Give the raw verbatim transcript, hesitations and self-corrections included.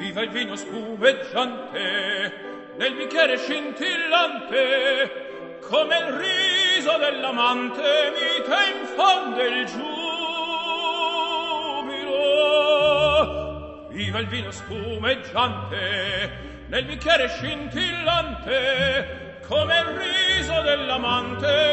viva il vino spumeggiante nel bicchiere scintillante, come il riso dell'amante mite infonde il giubilo. Viva il vino spumeggiante nel bicchiere scintillante, come il riso dell'amante